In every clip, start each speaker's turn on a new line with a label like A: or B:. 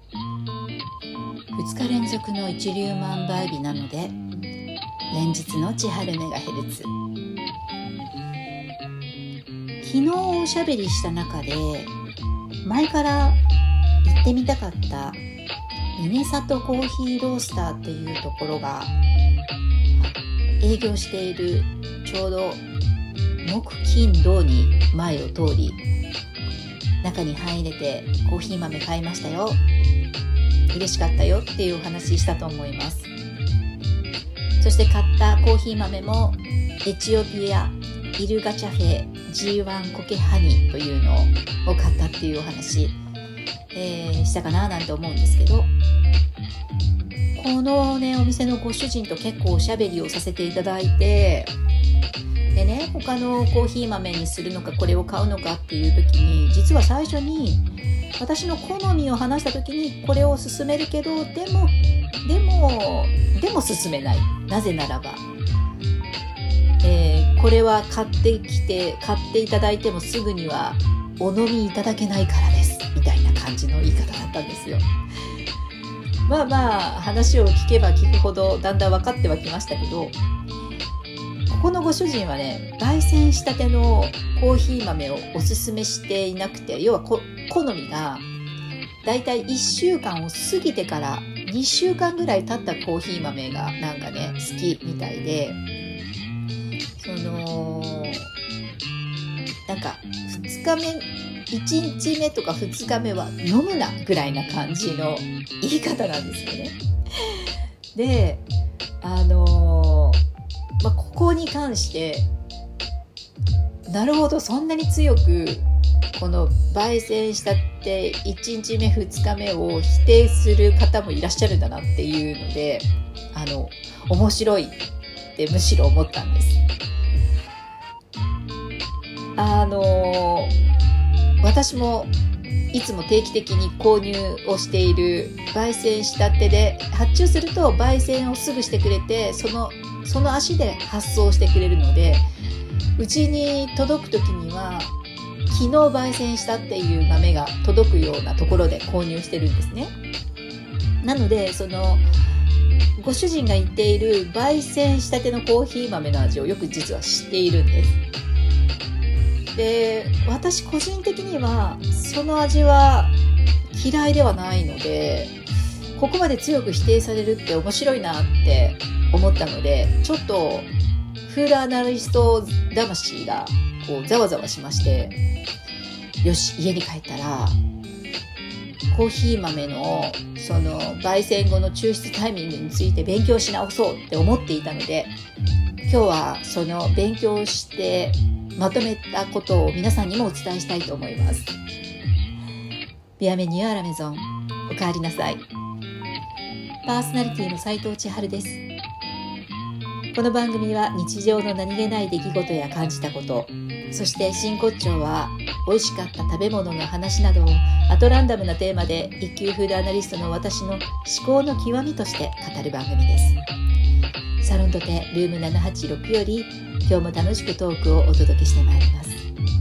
A: 2日連続の一粒万倍日なので、連日の千春メガヘルツ。昨日おしゃべりした中で、前から行ってみたかった峰里コーヒーロースターっていうところが営業している、ちょうど木金土に前を通り、中に入れてコーヒー豆買いましたよ、嬉しかったよっていうお話したと思います。そして買ったコーヒー豆もエチオピアイルガチャフェ G1 コケハニーというのを買ったっていうお話、したかななんて思うんですけど、このねお店のご主人と結構おしゃべりをさせていただいて、でね、他のコーヒー豆にするのかこれを買うのかっていう時に、実は最初に私の好みを話した時に、これを勧めるけどでも勧めない。なぜならば、これは買っていただいてもすぐにはお飲みいただけないからですみたいな感じの言い方だったんですよ。まあ話を聞けば聞くほどだんだん分かってはきましたけど、ここのご主人はね、焙煎したてのコーヒー豆をおすすめしていなくて、要は好みがだいたい1週間を過ぎてから2週間ぐらい経ったコーヒー豆がなんかね好きみたいで、なんか2日目1日目とか2日目は飲むなぐらいな感じの言い方なんですよね。で、ここに関してなるほど、そんなに強くこの焙煎したって1日目2日目を否定する方もいらっしゃるんだなっていうので、面白いってむしろ思ったんです。私もいつも定期的に購入をしている焙煎したてで、発注すると焙煎をすぐしてくれて、その足で発送してくれるので、うちに届く時には昨日焙煎したっていう豆が届くようなところで購入してるんですね。なのでご主人が言っている焙煎したてのコーヒー豆の味をよく実は知っているんです。で、私個人的にはその味は嫌いではないので、ここまで強く否定されるって面白いなって思ったので、ちょっとフードアナリスト魂がこうざわざわしまして、よし、家に帰ったらコーヒー豆のその焙煎後の抽出タイミングについて勉強し直そうって思っていたので、今日はその勉強してまとめたことを皆さんにもお伝えしたいと思います。ビアメニューアラメゾン、おかえりなさい。パーソナリティの斉藤千春です。この番組は日常の何気ない出来事や感じたこと、そして真骨頂は美味しかった食べ物の話などをアトランダムなテーマで一級フードアナリストの私の思考の極みとして語る番組です。サロンドテルーム786より今日も楽しくトークをお届けしてまいります。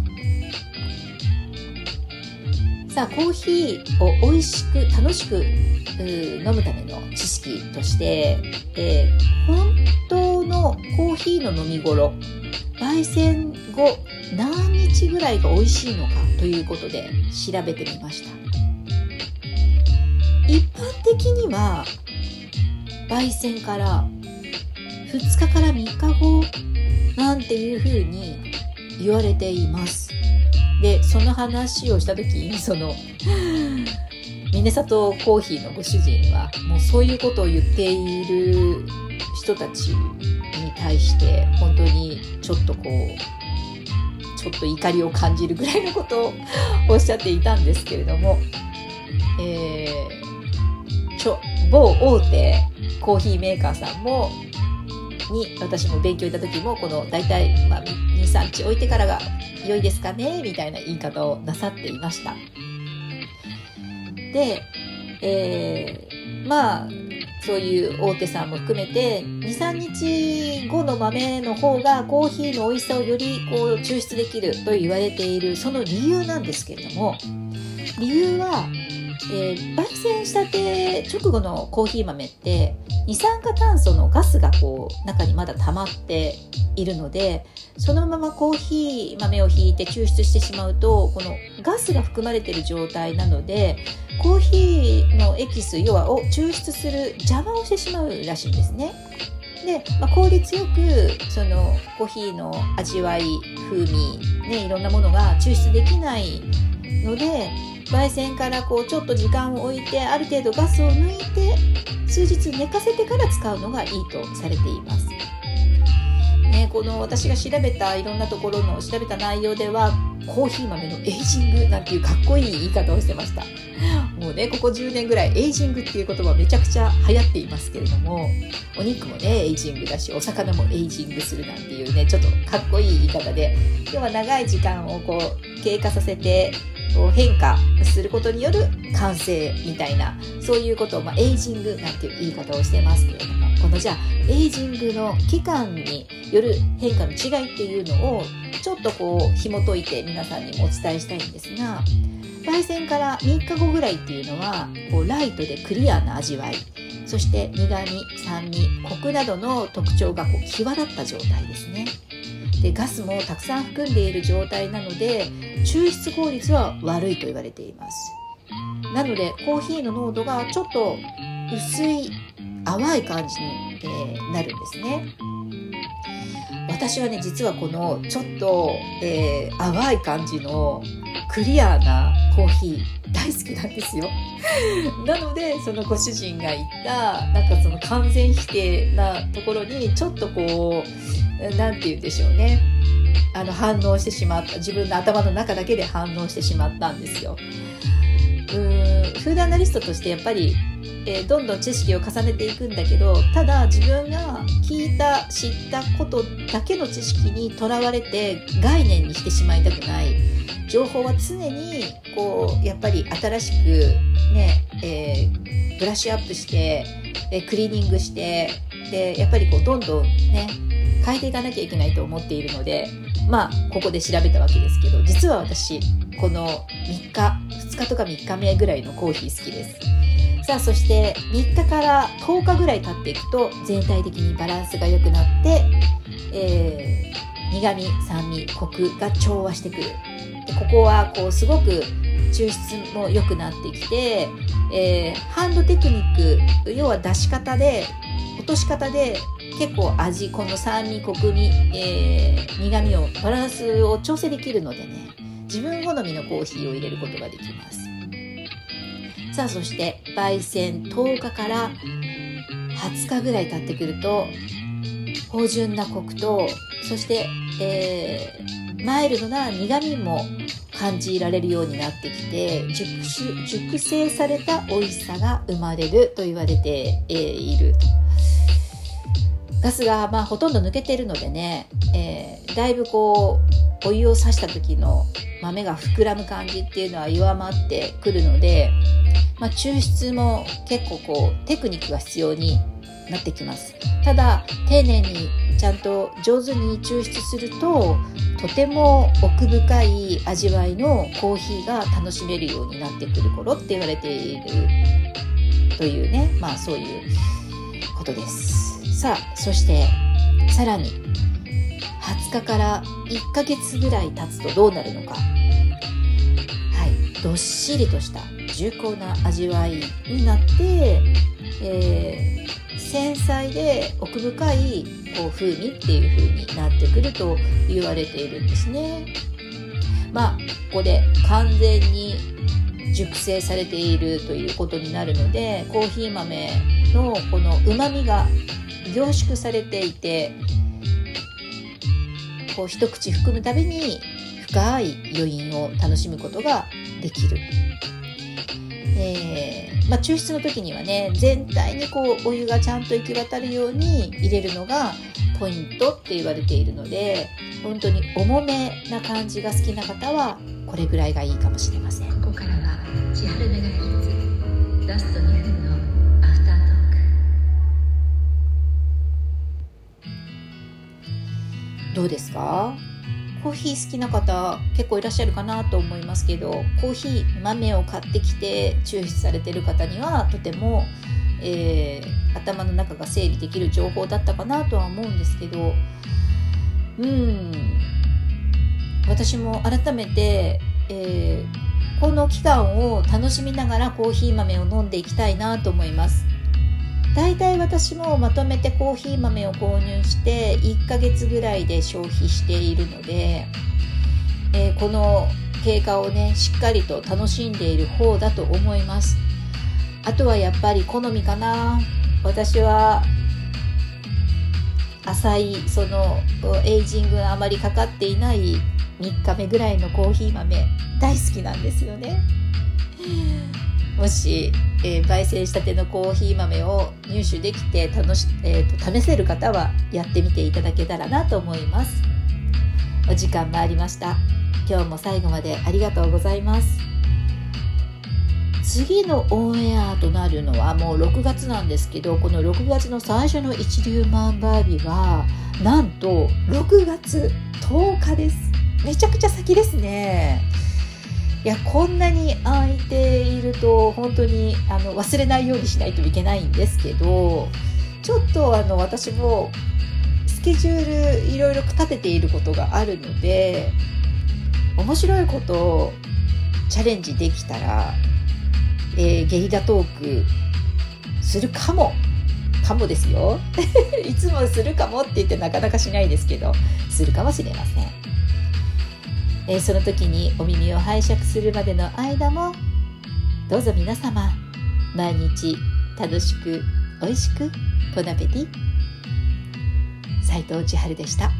A: さあ、コーヒーを美味しく楽しく飲むための知識として、本当のコーヒーの飲み頃、焙煎後何日ぐらいが美味しいのかということで調べてみました。一般的には焙煎から2日から3日後なんていうふうに言われています。で、その話をした時に峰里コーヒーのご主人はもうそういうことを言っている人たちに対して本当にちょっと怒りを感じるぐらいのことをおっしゃっていたんですけれども、某大手コーヒーメーカーさんに私も勉強いた時も、この大体、2、3日置いてからが良いですかねみたいな言い方をなさっていました。で、そういう大手さんも含めて 2,3 日後の豆の方がコーヒーの美味しさをより抽出できると言われているその理由なんですけれども、理由は焙煎したて直後のコーヒー豆って二酸化炭素のガスが中にまだ溜まっているので、そのままコーヒー豆をひいて抽出してしまうと、このガスが含まれている状態なのでコーヒーのエキス、要はを抽出する邪魔をしてしまうらしいんですね。で、効率よくそのコーヒーの味わい、風味、いろんなものが抽出できないので、焙煎からちょっと時間を置いてある程度ガスを抜いて数日寝かせてから使うのがいいとされています。この私が調べたいろんなところの調べた内容では、コーヒー豆のエイジングなんていうかっこいい言い方をしてました。もうここ10年ぐらいエイジングっていう言葉めちゃくちゃ流行っていますけれども、お肉もエイジングだし、お魚もエイジングするなんていうちょっとかっこいい言い方で、要は長い時間を経過させて変化することによる完成みたいな、そういうことをエイジングなんていう言い方をしてますけれども、このじゃあエイジングの期間による変化の違いっていうのをちょっと紐解いて皆さんにもお伝えしたいんですが、焙煎から3日後ぐらいっていうのはライトでクリアな味わい、そして苦味、酸味、コクなどの特徴が際立った状態ですね。でガスもたくさん含んでいる状態なので抽出効率は悪いと言われています。なのでコーヒーの濃度がちょっと薄い淡い感じに、なるんですね。私は実はこのちょっと、淡い感じのクリアなコーヒー大好きなんですよ。なのでそのご主人が言ったその完全否定なところにちょっとなんて言うんでしょうね、反応してしまった、自分の頭の中だけで反応してしまったんですよ。フードアナリストとしてやっぱり、どんどん知識を重ねていくんだけど、ただ自分が聞いた知ったことだけの知識にとらわれて概念にしてしまいたくない。情報は常にやっぱり新しくブラッシュアップして、クリーニングして、でやっぱりどんどん変えていかなきゃいけないと思っているので、ここで調べたわけですけど、実は私この2日とか3日目ぐらいのコーヒー好きです。さあそして3日から10日ぐらい経っていくと全体的にバランスが良くなって、苦味、酸味、コクが調和してくる。でここはすごく抽出も良くなってきて、ハンドテクニック、要は出し方で落とし方で結構味、この酸味、コク味、苦味をバランスを調整できるので自分好みのコーヒーを入れることができます。さあそして焙煎10日から20日ぐらい経ってくると芳醇なコクと、そして、マイルドな苦味も感じられるようになってきて、熟成された美味しさが生まれると言われている。ガスがほとんど抜けているのでだいぶお湯を差した時の豆が膨らむ感じっていうのは弱まってくるので、抽出も結構テクニックが必要になってきます。ただ丁寧にちゃんと上手に抽出すると、とても奥深い味わいのコーヒーが楽しめるようになってくる頃って言われているというそういうことです。さあそしてさらに20日から1ヶ月ぐらい経つとどうなるのか。どっしりとした重厚な味わいになって、繊細で奥深い風味っていう風になってくると言われているんですね。ここで完全に熟成されているということになるので、コーヒー豆のこの旨味が凝縮されていて、一口含むたびに深い余韻を楽しむことができる。抽出の時には全体にお湯がちゃんと行き渡るように入れるのがポイントって言われているので、本当に重めな感じが好きな方はこれぐらいがいいかもしれません。ここからは千春メガヒッツラスト2分のアフタートーク。どうですか？ コーヒー好きな方結構いらっしゃるかなと思いますけど、コーヒー豆を買ってきて抽出されている方にはとても、頭の中が整理できる情報だったかなとは思うんですけど、私も改めて、この期間を楽しみながらコーヒー豆を飲んでいきたいなと思います。だいたい私もまとめてコーヒー豆を購入して1ヶ月ぐらいで消費しているので、この経過をねしっかりと楽しんでいる方だと思います。あとはやっぱり好みかな。私は浅いそのエイジングがあまりかかっていない3日目ぐらいのコーヒー豆大好きなんですよね。もし、焙煎したてのコーヒー豆を入手できて試せる方はやってみていただけたらなと思います。お時間もありました。今日も最後までありがとうございます。次のオンエアとなるのはもう6月なんですけど、この6月の最初の一粒万倍日はなんと6月10日です。めちゃくちゃ先ですね。いや、こんなに空いていると本当に忘れないようにしないといけないんですけど、ちょっと私もスケジュールいろいろ立てていることがあるので、面白いことをチャレンジできたら、ゲリラトークするかもですよいつもするかもって言ってなかなかしないですけど、するかもしれません。その時にお耳を拝借するまでの間もどうぞ皆様毎日楽しく美味しくボナペティ。斉藤千春でした。